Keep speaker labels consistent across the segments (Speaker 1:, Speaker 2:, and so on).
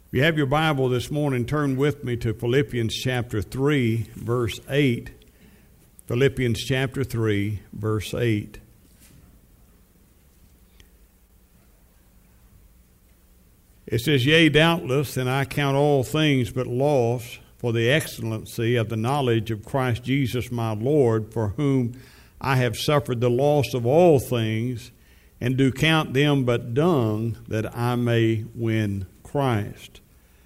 Speaker 1: If you have your Bible this morning, turn with me to Philippians chapter 3, verse 8. Philippians chapter 3, verse 8. It says, "Yea, doubtless, and I count all things but loss for the excellency of the knowledge of Christ Jesus my Lord, for whom I have suffered the loss of all things, and do count them but dung, that I may win Christ."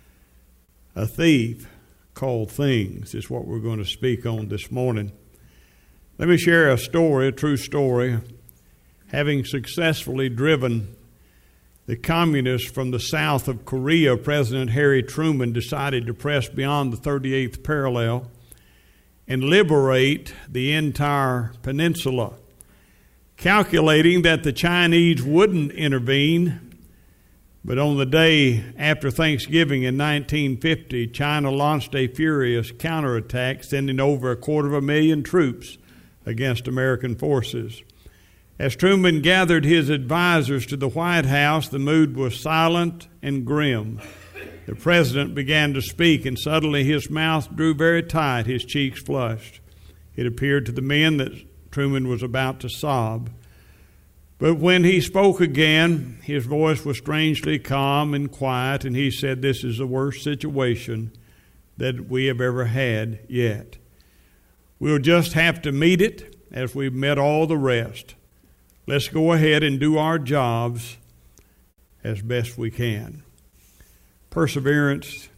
Speaker 1: A thief called things is what we're going to speak on this morning. Let me share a story, a true story. Having successfully driven the communists from the south of Korea, President Harry Truman decided to press beyond the 38th parallel and liberate the entire peninsula, calculating that the Chinese wouldn't intervene. But on the day after Thanksgiving in 1950, China launched a furious counterattack, sending over 250,000 troops against American forces. As Truman gathered his advisors to the White House, the mood was silent and grim. The president began to speak, and suddenly his mouth drew very tight, his cheeks flushed. It appeared to the men that Truman was about to sob. But when he spoke again, his voice was strangely calm and quiet, and he said, "This is the worst situation that we have ever had yet. We'll just have to meet it as we've met all the rest. Let's go ahead and do our jobs as best we can." Perseverance,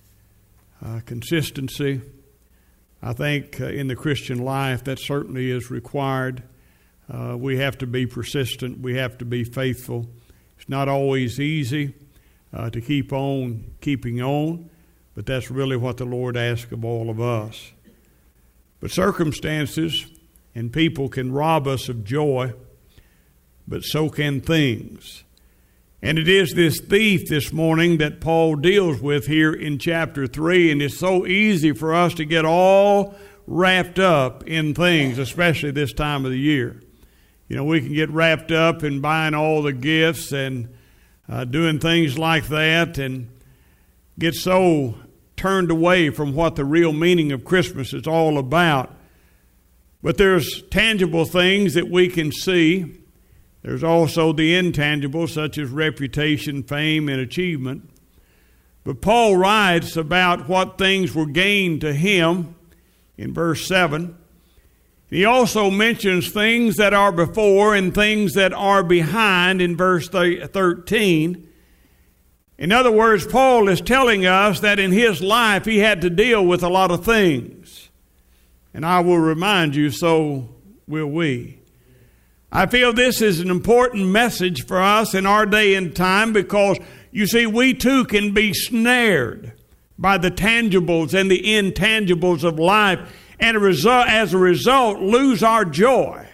Speaker 1: consistency, I think in the Christian life that certainly is required. We have to be persistent. We have to be faithful. It's not always easy to keep on keeping on, but that's really what the Lord asks of all of us. But circumstances and people can rob us of joy, but so can things. And it is this thief this morning that Paul deals with here in chapter 3, and it's so easy for us to get all wrapped up in things, especially this time of the year. You know, we can get wrapped up in buying all the gifts and doing things like that and get so turned away from what the real meaning of Christmas is all about. But there's tangible things that we can see. There's also the intangible, such as reputation, fame, and achievement. But Paul writes about what things were gained to him in verse 7. He also mentions things that are before and things that are behind in verse 13. In other words, Paul is telling us that in his life he had to deal with a lot of things. And I will remind you, so will we. I feel this is an important message for us in our day and time because, you see, we too can be snared by the tangibles and the intangibles of life, and as a result, lose our joy.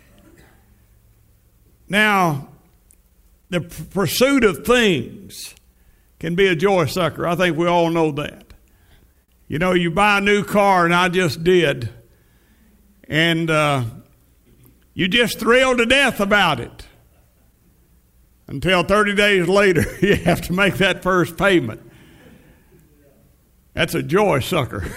Speaker 1: Now, the pursuit of things can be a joy sucker. I think we all know that. You know, you buy a new car, and I just did, and you just thrilled to death about it until 30 days later you have to make that first payment. That's a joy sucker.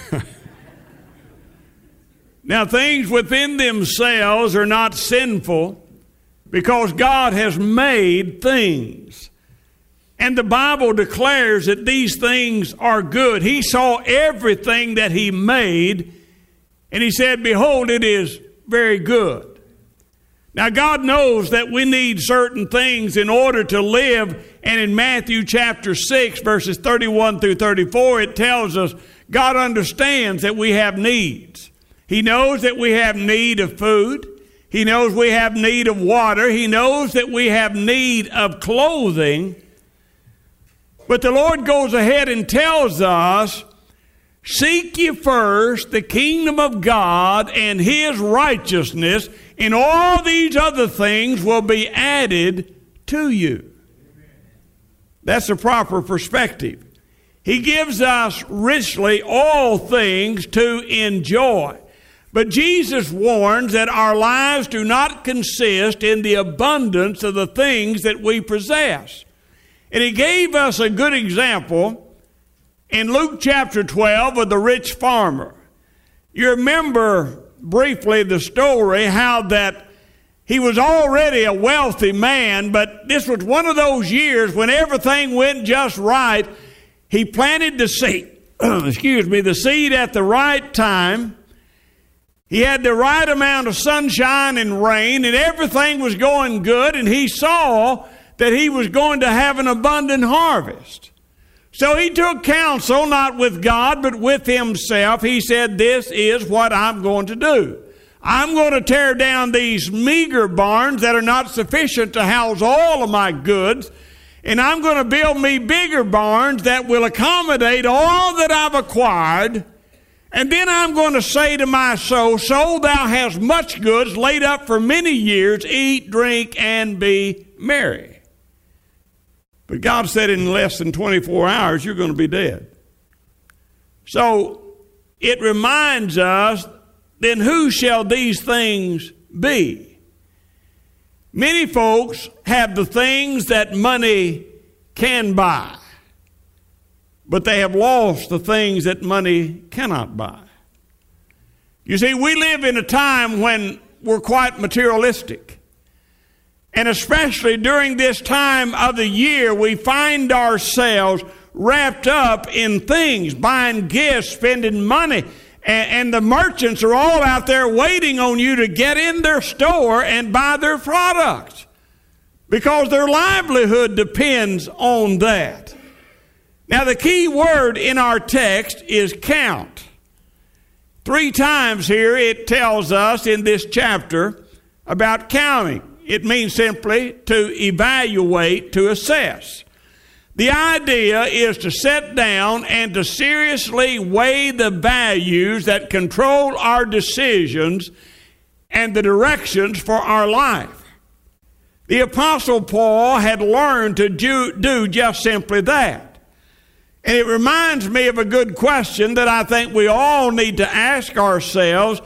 Speaker 1: Now, things within themselves are not sinful because God has made things. And the Bible declares that these things are good. He saw everything that He made, and He said, "Behold, it is very good." Now, God knows that we need certain things in order to live. And in Matthew chapter 6, verses 31 through 34, it tells us God understands that we have needs. He knows that we have need of food. He knows we have need of water. He knows that we have need of clothing. But the Lord goes ahead and tells us, "Seek ye first the kingdom of God and His righteousness, and all these other things will be added to you." That's the proper perspective. He gives us richly all things to enjoy. But Jesus warns that our lives do not consist in the abundance of the things that we possess. And He gave us a good example in Luke chapter 12 of the rich farmer. You remember briefly the story, how that he was already a wealthy man, but this was one of those years when everything went just right. He planted the seed, the seed at the right time. He had the right amount of sunshine and rain, and everything was going good, and he saw that he was going to have an abundant harvest. So he took counsel, not with God, but with himself. He said, this is what I'm going to do. I'm going to tear down these meager barns that are not sufficient to house all of my goods, and I'm going to build me bigger barns that will accommodate all that I've acquired. And then I'm going to say to my soul, soul, thou hast much goods laid up for many years. Eat, drink, and be merry. But God said in less than 24 hours, you're going to be dead. So it reminds us, then who shall these things be? Many folks have the things that money can buy, but they have lost the things that money cannot buy. You see, we live in a time when we're quite materialistic. And especially during this time of the year, we find ourselves wrapped up in things, buying gifts, spending money. And the merchants are all out there waiting on you to get in their store and buy their products, because their livelihood depends on that. Now, the key word in our text is count. 3 times here it tells us in this chapter about counting. It means simply to evaluate, to assess. The idea is to sit down and to seriously weigh the values that control our decisions and the directions for our life. The Apostle Paul had learned to do just simply that. And it reminds me of a good question that I think we all need to ask ourselves.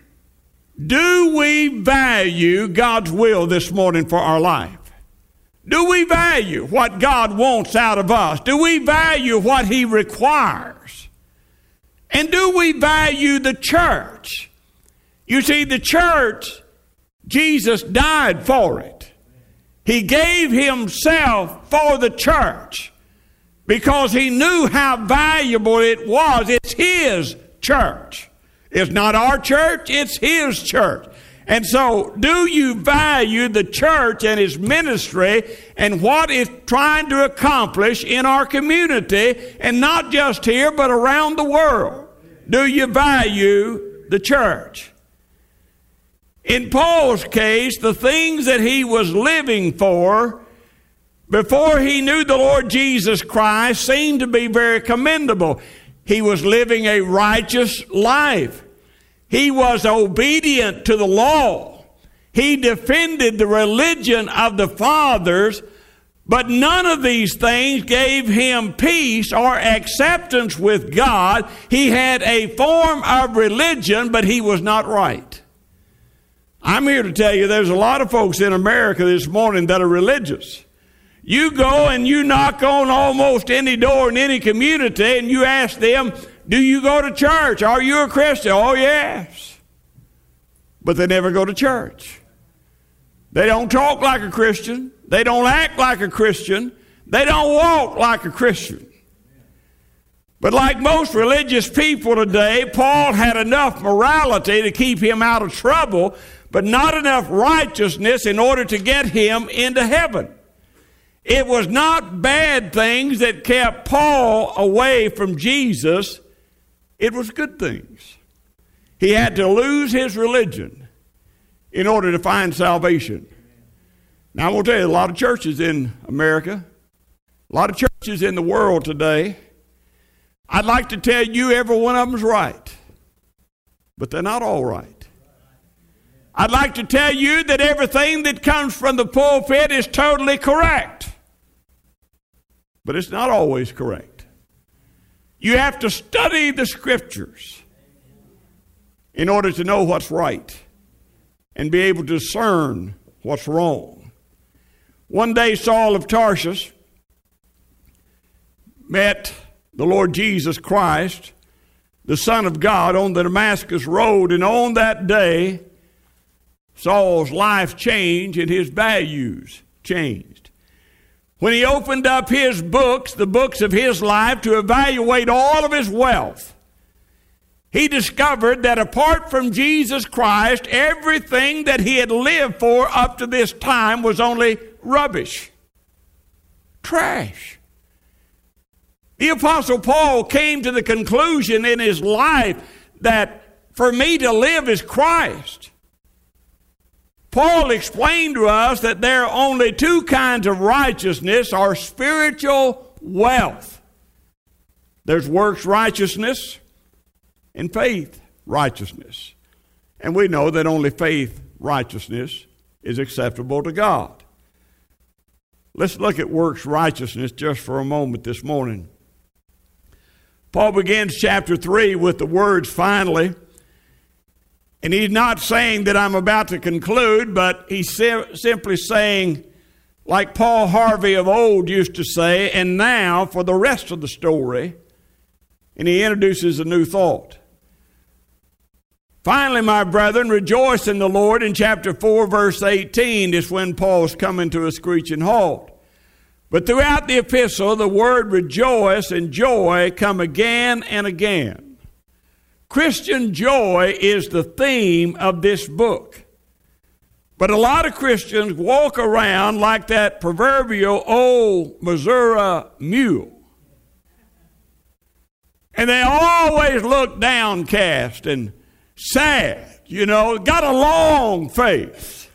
Speaker 1: Do we value God's will this morning for our life? Do we value what God wants out of us? Do we value what He requires? And do we value the church? You see, the church, Jesus died for it. He gave Himself for the church because He knew how valuable it was. It's His church. It's not our church, it's His church. And so, do you value the church and its ministry and what it's trying to accomplish in our community, and not just here, but around the world? Do you value the church? In Paul's case, the things that he was living for before he knew the Lord Jesus Christ seemed to be very commendable. He was living a righteous life. He was obedient to the law. He defended the religion of the fathers, but none of these things gave him peace or acceptance with God. He had a form of religion, but he was not right. I'm here to tell you there's a lot of folks in America this morning that are religious. You go and you knock on almost any door in any community and you ask them, do you go to church? Are you a Christian? Oh, yes. But they never go to church. They don't talk like a Christian. They don't act like a Christian. They don't walk like a Christian. But like most religious people today, Paul had enough morality to keep him out of trouble, but not enough righteousness in order to get him into heaven. It was not bad things that kept Paul away from Jesus. It was good things. He had to lose his religion in order to find salvation. Now, I will tell you, a lot of churches in America, a lot of churches in the world today, I'd like to tell you every one of them's right, but they're not all right. I'd like to tell you that everything that comes from the pulpit is totally correct, but it's not always correct. You have to study the Scriptures in order to know what's right and be able to discern what's wrong. One day, Saul of Tarsus met the Lord Jesus Christ, the Son of God, on the Damascus Road. And on that day, Saul's life changed and his values changed. When he opened up his books, the books of his life, to evaluate all of his wealth, he discovered that apart from Jesus Christ, everything that he had lived for up to this time was only rubbish, trash. The Apostle Paul came to the conclusion in his life that for me to live is Christ. Paul explained to us that there are only two kinds of righteousness, or spiritual wealth. There's works righteousness and faith righteousness. And we know that only faith righteousness is acceptable to God. Let's look at works righteousness just for a moment this morning. Paul begins chapter 3 with the words, finally. And he's not saying that I'm about to conclude, but he's simply saying, like Paul Harvey of old used to say, and now for the rest of the story. And he introduces a new thought. Finally, my brethren, rejoice in the Lord. In chapter 4, verse 18 is when Paul's coming to a screeching halt. But throughout the epistle, the word rejoice and joy come again and again. Christian joy is the theme of this book. But a lot of Christians walk around like that proverbial old Missouri mule. And they always look downcast and sad, got a long face.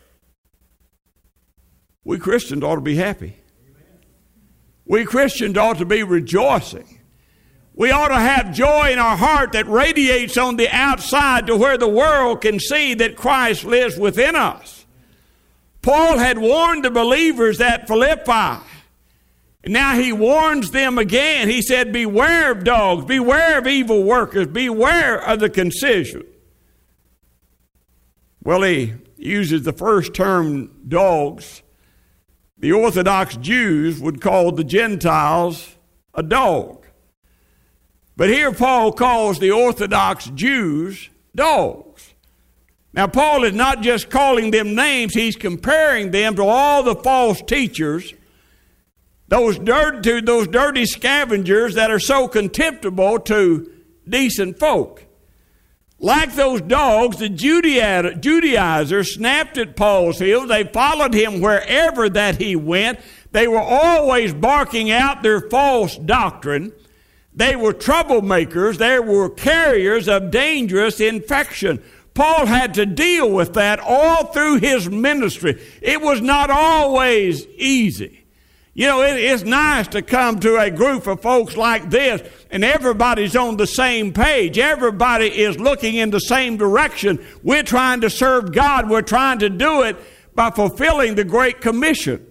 Speaker 1: We Christians ought to be happy. We Christians ought to be rejoicing. We ought to have joy in our heart that radiates on the outside to where the world can see that Christ lives within us. Paul had warned the believers at Philippi. And now he warns them again. He said, beware of dogs, beware of evil workers, beware of the concision. Well, he uses the first term, dogs. The Orthodox Jews would call the Gentiles a dog. But here Paul calls the Orthodox Jews dogs. Now, Paul is not just calling them names, he's comparing them to all the false teachers, those dirty scavengers that are so contemptible to decent folk. Like those dogs, the Judaizers snapped at Paul's heels. They followed him wherever that he went. They were always barking out their false doctrine. They were troublemakers. They were carriers of dangerous infection. Paul had to deal with that all through his ministry. It was not always easy. It's nice to come to a group of folks like this and everybody's on the same page. Everybody is looking in the same direction. We're trying to serve God. We're trying to do it by fulfilling the Great Commission.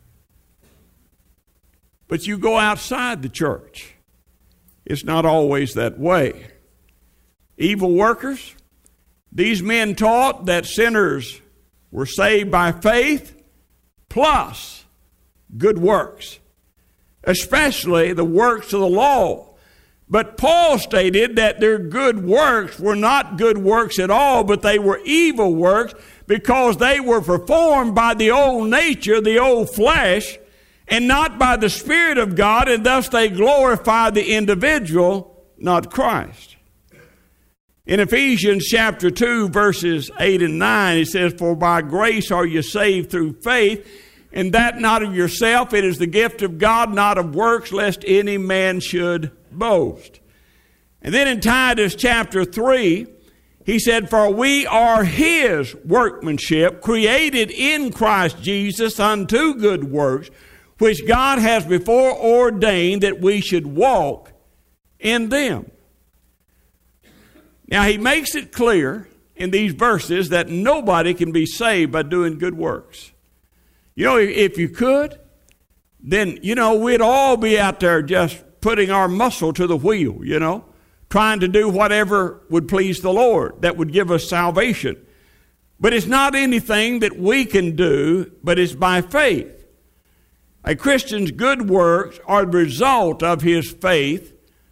Speaker 1: But you go outside the church. It's not always that way. Evil workers, these men taught that sinners were saved by faith plus good works, especially the works of the law. But Paul stated that their good works were not good works at all, but they were evil works because they were performed by the old nature, the old flesh, and not by the Spirit of God, and thus they glorify the individual, not Christ. In Ephesians chapter 2, verses 8 and 9, it says, for by grace are you saved through faith, and that not of yourself, it is the gift of God, not of works, lest any man should boast. And then in Titus chapter 3, he said, for we are his workmanship, created in Christ Jesus unto good works, which God has before ordained that we should walk in them. Now he makes it clear in these verses that nobody can be saved by doing good works. If you could, then, we'd all be out there just putting our muscle to the wheel, trying to do whatever would please the Lord that would give us salvation. But it's not anything that we can do, but it's by faith. A Christian's good works are the result of his faith,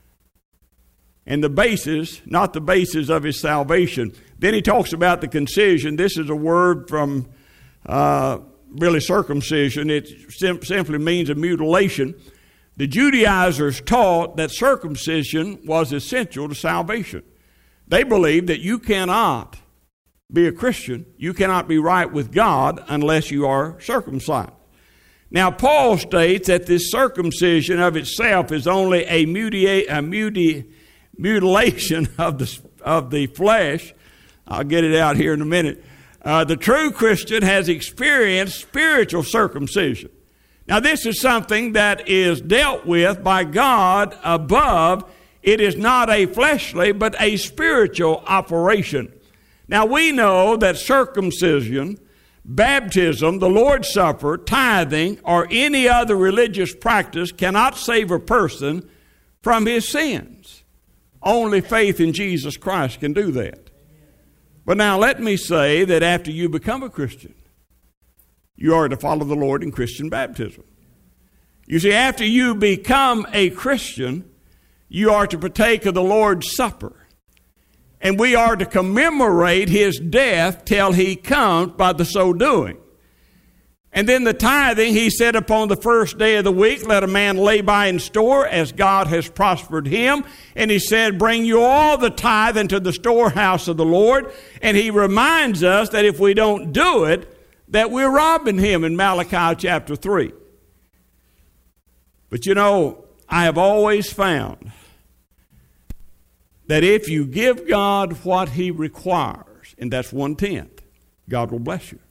Speaker 1: and the basis, not the basis of his salvation. Then he talks about the concision. This is a word from really circumcision. It simply means a mutilation. The Judaizers taught that circumcision was essential to salvation. They believed that you cannot be a Christian, you cannot be right with God unless you are circumcised. Now, Paul states that this circumcision of itself is only a mutilation of the flesh. I'll get it out here in a minute. The true Christian has experienced spiritual circumcision. Now, this is something that is dealt with by God above. It is not a fleshly, but a spiritual operation. Now, we know that circumcision, baptism, the Lord's Supper, tithing, or any other religious practice cannot save a person from his sins. Only faith in Jesus Christ can do that. But now let me say that after you become a Christian, you are to follow the Lord in Christian baptism. You see, after you become a Christian, you are to partake of the Lord's Supper. And we are to commemorate his death till he comes by the so doing. And then the tithing, he said, upon the first day of the week, let a man lay by in store as God has prospered him. And he said, bring you all the tithe into the storehouse of the Lord. And he reminds us that if we don't do it, that we're robbing him in Malachi chapter 3. But you know, I have always found that if you give God what he requires, and that's 1/10, God will bless you.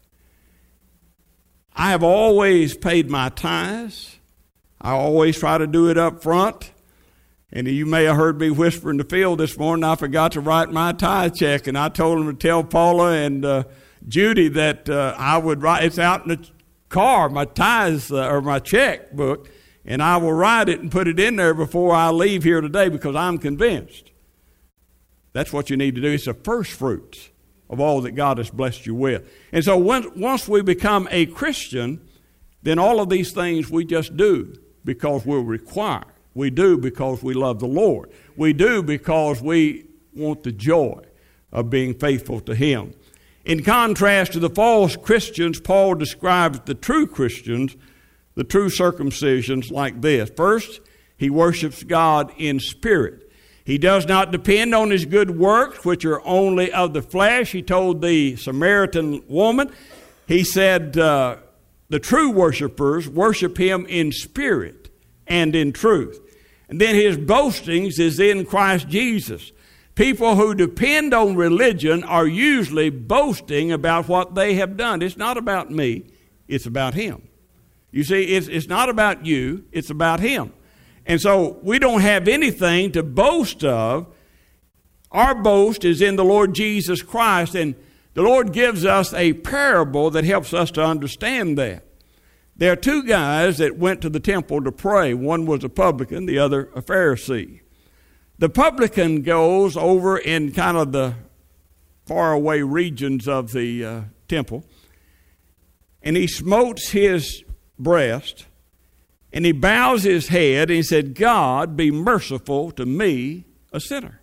Speaker 1: I have always paid my tithes. I always try to do it up front. And you may have heard me whisper in the field this morning, I forgot to write my tithe check. And I told him to tell Paula and Judy that I would write, it's out in the car, my tithes or my checkbook, and I will write it and put it in there before I leave here today because I'm convinced. That's what you need to do. It's the first fruits of all that God has blessed you with. And so once we become a Christian, then all of these things we just do because we're required. We do because we love the Lord. We do because we want the joy of being faithful to him. In contrast to the false Christians, Paul describes the true Christians, the true circumcisions, like this. First, he worships God in spirit. He does not depend on his good works, which are only of the flesh. He told the Samaritan woman, he said, the true worshipers worship him in spirit and in truth. And then his boastings is in Christ Jesus. People who depend on religion are usually boasting about what they have done. It's not about me, it's about him. You see, it's not about you, it's about him. And so we don't have anything to boast of. Our boast is in the Lord Jesus Christ, and the Lord gives us a parable that helps us to understand that. There are two guys that went to the temple to pray. One was a publican, the other a Pharisee. The publican goes over in kind of the faraway regions of the temple, and he smotes his breast, and he bows his head, and he said, God, be merciful to me, a sinner.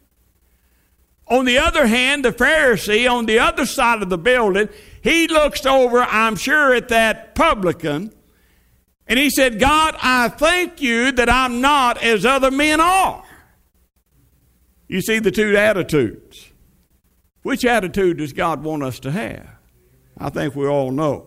Speaker 1: On the other hand, the Pharisee, on the other side of the building, he looks over, I'm sure, at that publican, and he said, God, I thank you that I'm not as other men are. You see the two attitudes. Which attitude does God want us to have? I think we all know.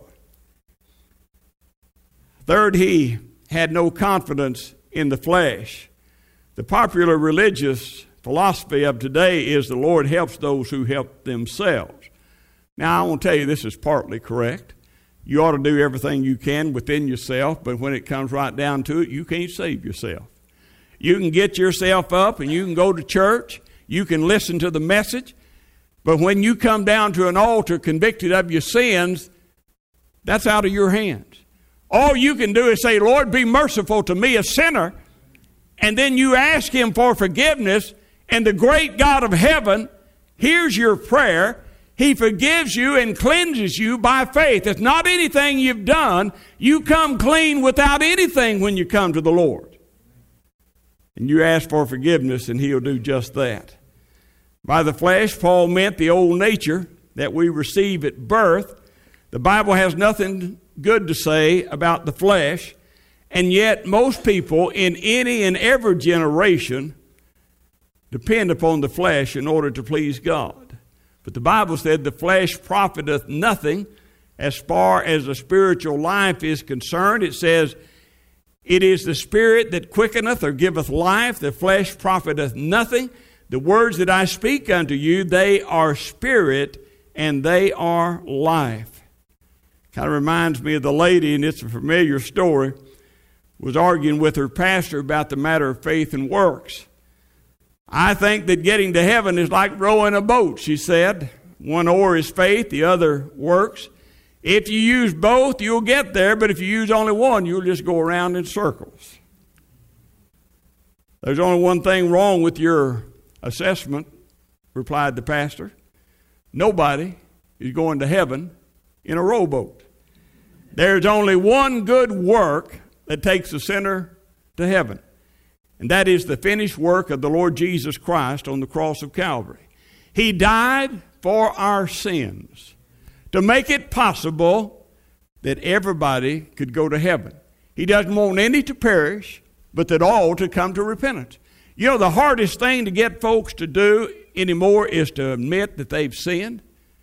Speaker 1: Third, he had no confidence in the flesh. The popular religious philosophy of today is the Lord helps those who help themselves. Now, I want to tell you this is partly correct. You ought to do everything you can within yourself, but when it comes right down to it, you can't save yourself. You can get yourself up and you can go to church. You can listen to the message. But when you come down to an altar convicted of your sins, that's out of your hands. All you can do is say, Lord, be merciful to me, a sinner. And then you ask him for forgiveness, and the great God of heaven hears your prayer. He forgives you and cleanses you by faith. It's not anything you've done. You come clean without anything when you come to the Lord. And you ask for forgiveness, and he'll do just that. By the flesh, Paul meant the old nature that we receive at birth. The Bible has nothing good to say about the flesh, and yet most people in any and every generation depend upon the flesh in order to please God. But the Bible said the flesh profiteth nothing as far as the spiritual life is concerned. It says, it is the Spirit that quickeneth or giveth life. The flesh profiteth nothing. The words that I speak unto you, they are spirit and they are life. Kind of reminds me of the lady, and it's a familiar story, was arguing with her pastor about the matter of faith and works. I think that getting to heaven is like rowing a boat, she said. One oar is faith, the other works. If you use both, you'll get there, but if you use only one, you'll just go around in circles. There's only one thing wrong with your assessment, replied the pastor. Nobody is going to heaven in a rowboat. There's only one good work that takes a sinner to heaven, and that is the finished work of the Lord Jesus Christ on the cross of Calvary. He died for our sins to make it possible that everybody could go to heaven. He doesn't want any to perish, but that all to come to repentance. You know, the hardest thing to get folks to do anymore is to admit that they've sinned.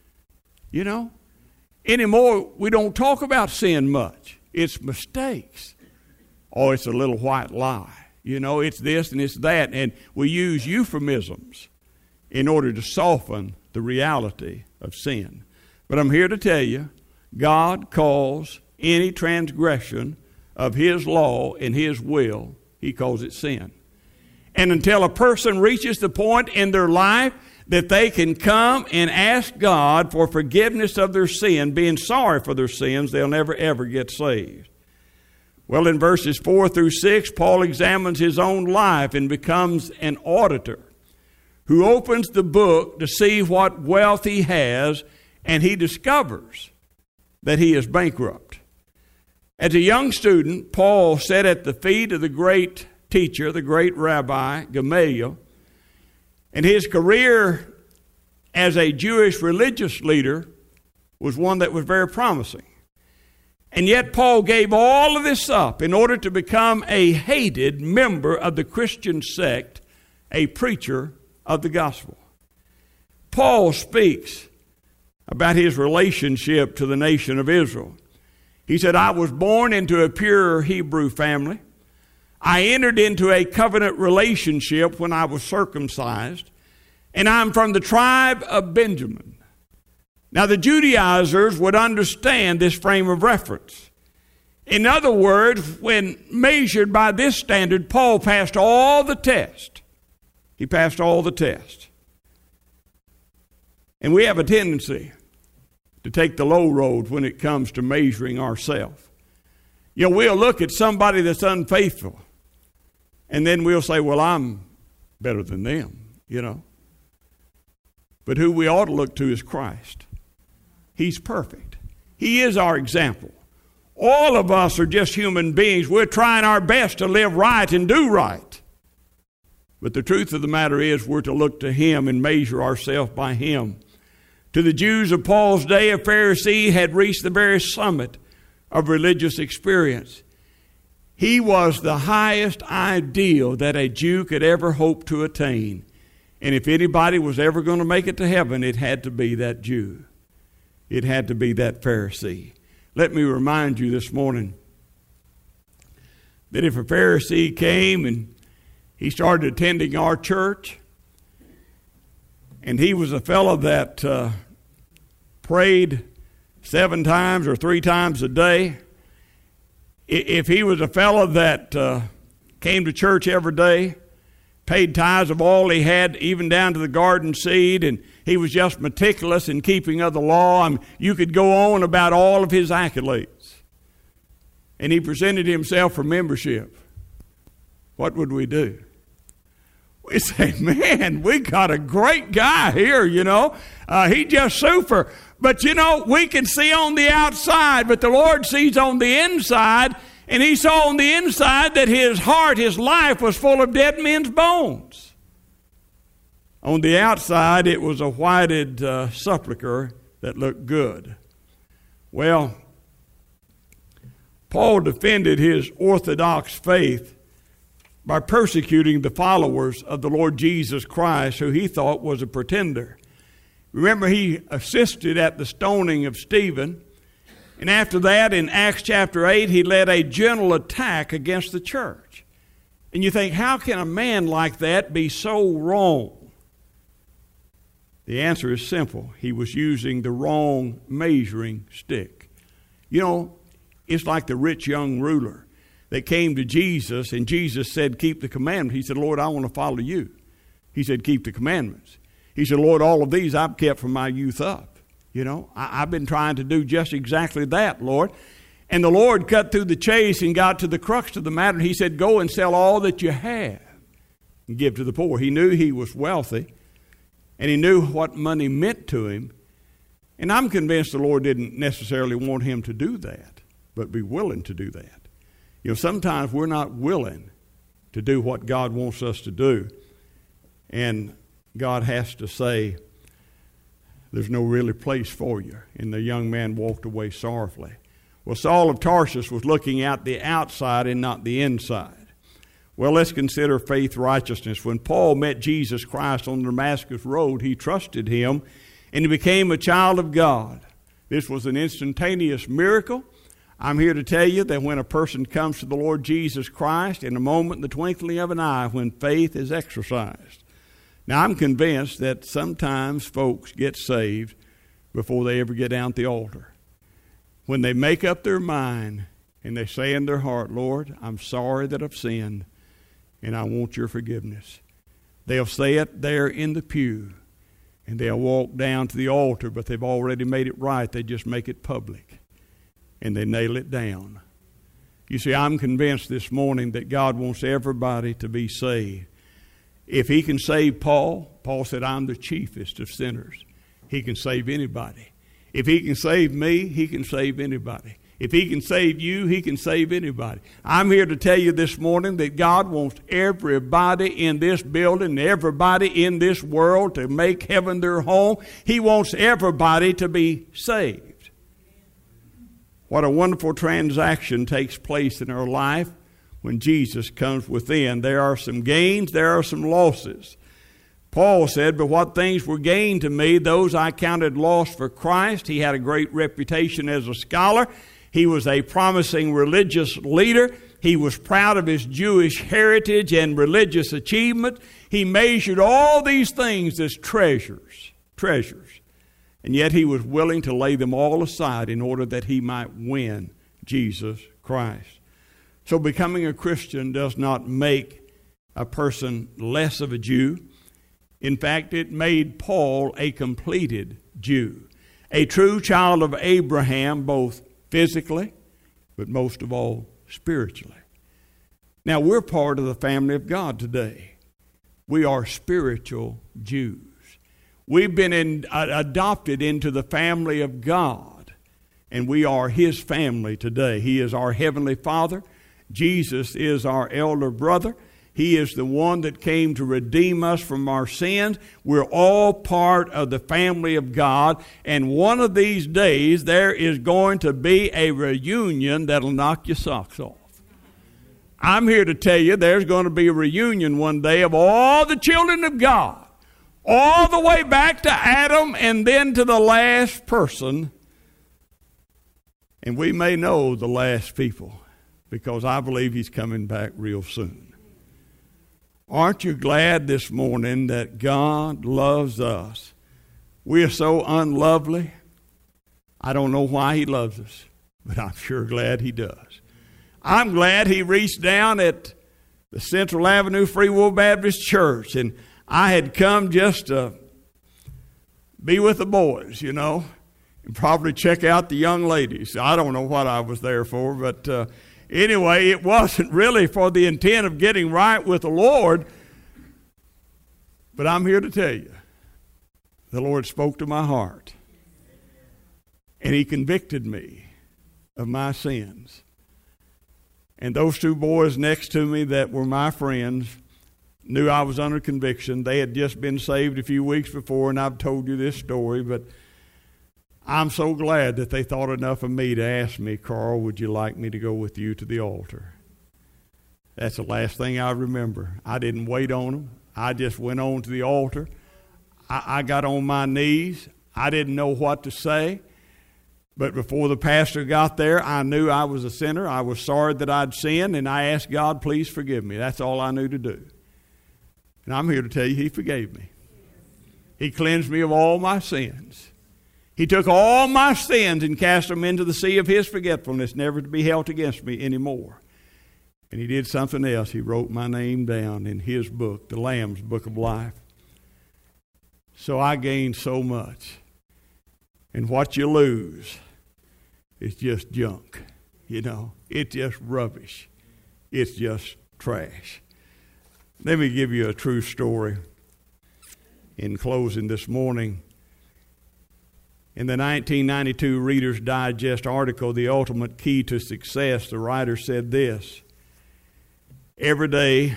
Speaker 1: You know, anymore we don't talk about sin much. It's mistakes. Oh, it's a little white lie. You know, it's this and it's that. And we use euphemisms in order to soften the reality of sin. But I'm here to tell you, God calls any transgression of His law and His will, He calls it sin. And until a person reaches the point in their life that they can come and ask God for forgiveness of their sin, being sorry for their sins, they'll never ever get saved. Well, in verses 4 through 6, Paul examines his own life and becomes an auditor who opens the book to see what wealth he has, and he discovers that he is bankrupt. As a young student, Paul sat at the feet of the great teacher, the great rabbi, Gamaliel, and his career as a Jewish religious leader was one that was very promising. And yet Paul gave all of this up in order to become a hated member of the Christian sect, a preacher of the gospel. Paul speaks about his relationship to the nation of Israel. He said, I was born into a pure Hebrew family. I entered into a covenant relationship when I was circumcised, and I'm from the tribe of Benjamin. Now, the Judaizers would understand this frame of reference. In other words, when measured by this standard, Paul passed all the tests. He passed all the tests. And we have a tendency to take the low road when it comes to measuring ourselves. You know, we'll look at somebody that's unfaithful, and then we'll say, well, I'm better than them, you know. But who we ought to look to is Christ. He's perfect. He is our example. All of us are just human beings. We're trying our best to live right and do right. But the truth of the matter is we're to look to Him and measure ourselves by Him. To the Jews of Paul's day, a Pharisee had reached the very summit of religious experience. He was the highest ideal that a Jew could ever hope to attain. And if anybody was ever going to make it to heaven, it had to be that Jew. It had to be that Pharisee. Let me remind you this morning that if a Pharisee came and he started attending our church, and he was a fellow that prayed 7 times or 3 times a day, if he was a fellow that came to church every day, paid tithes of all he had, even down to the garden seed, and he was just meticulous in keeping of the law, you could go on about all of his accolades. And he presented himself for membership. What would we do? We say, man, we got a great guy here, you know. He just super. But, you know, we can see on the outside, but the Lord sees on the inside. And he saw on the inside that his heart, his life was full of dead men's bones. On the outside, it was a whited sepulcher that looked good. Well, Paul defended his orthodox faith by persecuting the followers of the Lord Jesus Christ, who he thought was a pretender. Remember, he assisted at the stoning of Stephen. And after that, in Acts chapter 8, he led a general attack against the church. And you think, how can a man like that be so wrong? The answer is simple. He was using the wrong measuring stick. You know, it's like the rich young ruler that came to Jesus, and Jesus said, keep the commandments. He said, Lord, I want to follow you. He said, keep the commandments. He said, Lord, all of these I've kept from my youth up. You know, I've been trying to do just exactly that, Lord. And the Lord cut through the chase and got to the crux of the matter. He said, go and sell all that you have and give to the poor. He knew he was wealthy, and he knew what money meant to him. And I'm convinced the Lord didn't necessarily want him to do that, but be willing to do that. You know, sometimes we're not willing to do what God wants us to do. And God has to say, there's no really place for you. And the young man walked away sorrowfully. Well, Saul of Tarsus was looking at the outside and not the inside. Well, let's consider faith righteousness. When Paul met Jesus Christ on the Damascus Road, he trusted him and he became a child of God. This was an instantaneous miracle. I'm here to tell you that when a person comes to the Lord Jesus Christ, in a moment, in the twinkling of an eye, when faith is exercised. Now, I'm convinced that sometimes folks get saved before they ever get down at the altar. When they make up their mind and they say in their heart, Lord, I'm sorry that I've sinned and I want your forgiveness. They'll say it there in the pew and they'll walk down to the altar, but they've already made it right. They just make it public and they nail it down. You see, I'm convinced this morning that God wants everybody to be saved. If he can save Paul, Paul said, I'm the chiefest of sinners. He can save anybody. If he can save me, he can save anybody. If he can save you, he can save anybody. I'm here to tell you this morning that God wants everybody in this building, everybody in this world to make heaven their home. He wants everybody to be saved. What a wonderful transaction takes place in our life when Jesus comes within. There are some gains, there are some losses. Paul said, but what things were gained to me, those I counted loss for Christ. He had a great reputation as a scholar. He was a promising religious leader. He was proud of his Jewish heritage and religious achievement. He measured all these things as treasures. And yet he was willing to lay them all aside in order that he might win Jesus Christ. So becoming a Christian does not make a person less of a Jew. In fact, it made Paul a completed Jew, a true child of Abraham, both physically, but most of all, spiritually. Now, we're part of the family of God today. We are spiritual Jews. We've been adopted into the family of God, and we are his family today. He is our heavenly Father. Jesus is our elder brother. He is the one that came to redeem us from our sins. We're all part of the family of God. And one of these days, there is going to be a reunion that'll knock your socks off. I'm here to tell you there's going to be a reunion one day of all the children of God, all the way back to Adam and then to the last person. And we may know the last people because I believe he's coming back real soon. Aren't you glad this morning that God loves us? We are so unlovely. I don't know why he loves us, but I'm sure glad he does. I'm glad he reached down at the Central Avenue Free Will Baptist Church, and I had come just to be with the boys, you know, and probably check out the young ladies. I don't know what I was there for, but anyway, it wasn't really for the intent of getting right with the Lord. But I'm here to tell you, the Lord spoke to my heart. And he convicted me of my sins. And those two boys next to me that were my friends knew I was under conviction. They had just been saved a few weeks before, and I've told you this story, but I'm so glad that they thought enough of me to ask me, Carl, would you like me to go with you to the altar? That's the last thing I remember. I didn't wait on them. I just went on to the altar. I got on my knees. I didn't know what to say. But before the pastor got there, I knew I was a sinner. I was sorry that I'd sinned, and I asked God, please forgive me. That's all I knew to do. And I'm here to tell you, He forgave me. He cleansed me of all my sins. He took all my sins and cast them into the sea of His forgetfulness, never to be held against me anymore. And He did something else. He wrote my name down in His book, the Lamb's Book of Life. So I gained so much. And what you lose is just junk. It's just rubbish. It's just trash. Let me give you a true story in closing this morning. In the 1992 Reader's Digest article, The Ultimate Key to Success, the writer said this: every day,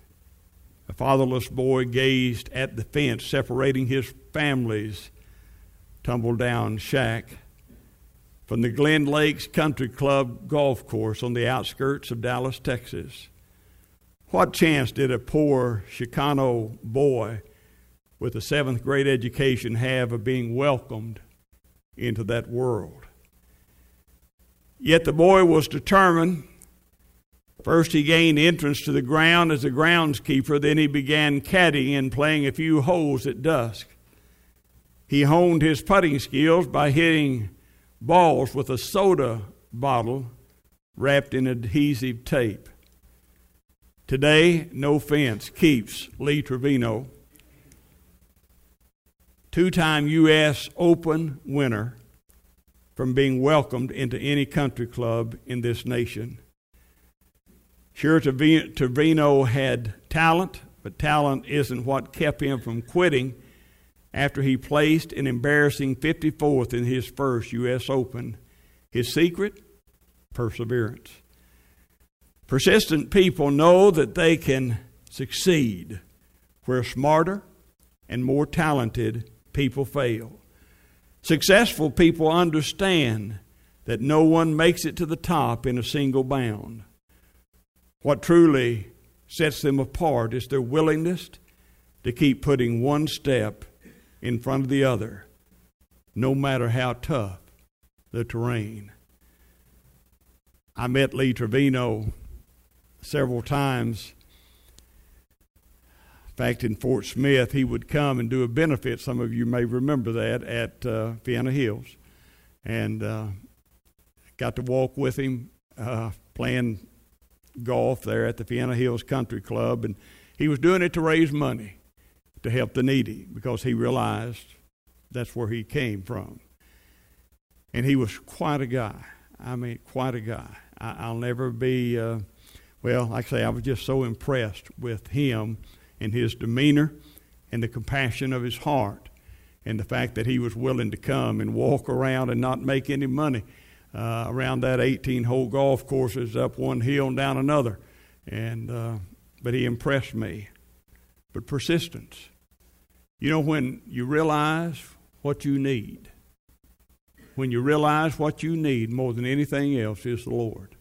Speaker 1: a fatherless boy gazed at the fence separating his family's tumble-down shack from the Glen Lakes Country Club golf course on the outskirts of Dallas, Texas. What chance did a poor Chicano boy with a 7th grade education have of being welcomed into that world? Yet the boy was determined. First he gained entrance to the ground as a groundskeeper, then he began caddying and playing a few holes at dusk. He honed his putting skills by hitting balls with a soda bottle wrapped in adhesive tape. Today, no fence keeps Lee Trevino, 2-time U.S. Open winner, from being welcomed into any country club in this nation. Sure, Trevino had talent, but talent isn't what kept him from quitting after he placed an embarrassing 54th in his first U.S. Open. His secret? Perseverance. Persistent people know that they can succeed where smarter and more talented people fail. Successful people understand that no one makes it to the top in a single bound. What truly sets them apart is their willingness to keep putting one step in front of the other, no matter how tough the terrain. I met Lee Trevino several times. In fact, in Fort Smith, he would come and do a benefit. Some of you may remember that at Vienna Hills. And got to walk with him playing golf there at the Vienna Hills Country Club. And he was doing it to raise money to help the needy, because he realized that's where he came from. And he was quite a guy. I mean, quite a guy. I'll never be, like I say, I was just so impressed with him and his demeanor and the compassion of his heart and the fact that he was willing to come and walk around and not make any money around that 18-hole golf courses up one hill and down another. But he impressed me. But persistence. When you realize what you need, when you realize what you need more than anything else is the Lord,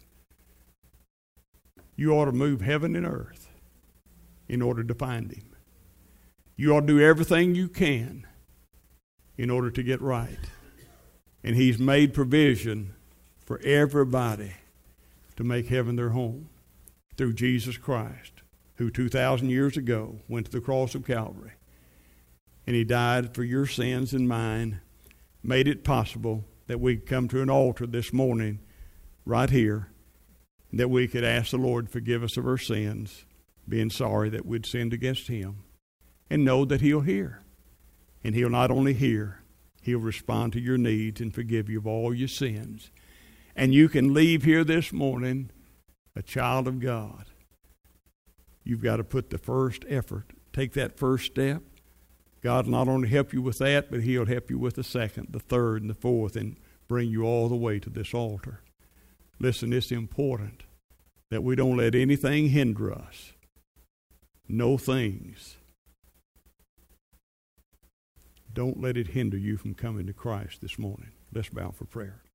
Speaker 1: you ought to move heaven and earth in order to find Him. You ought to do everything you can in order to get right. And He's made provision for everybody to make heaven their home through Jesus Christ, who 2,000 years ago went to the cross of Calvary. And He died for your sins and mine, made it possible that we could come to an altar this morning right here, and that we could ask the Lord to forgive us of our sins, being sorry that we'd sinned against Him, and know that He'll hear. And He'll not only hear, He'll respond to your needs and forgive you of all your sins. And you can leave here this morning a child of God. You've got to put the first effort, take that first step. God will not only help you with that, but He'll help you with the second, the third, and the fourth, and bring you all the way to this altar. Listen, it's important that we don't let anything hinder us. No things. Don't let it hinder you from coming to Christ this morning. Let's bow for prayer.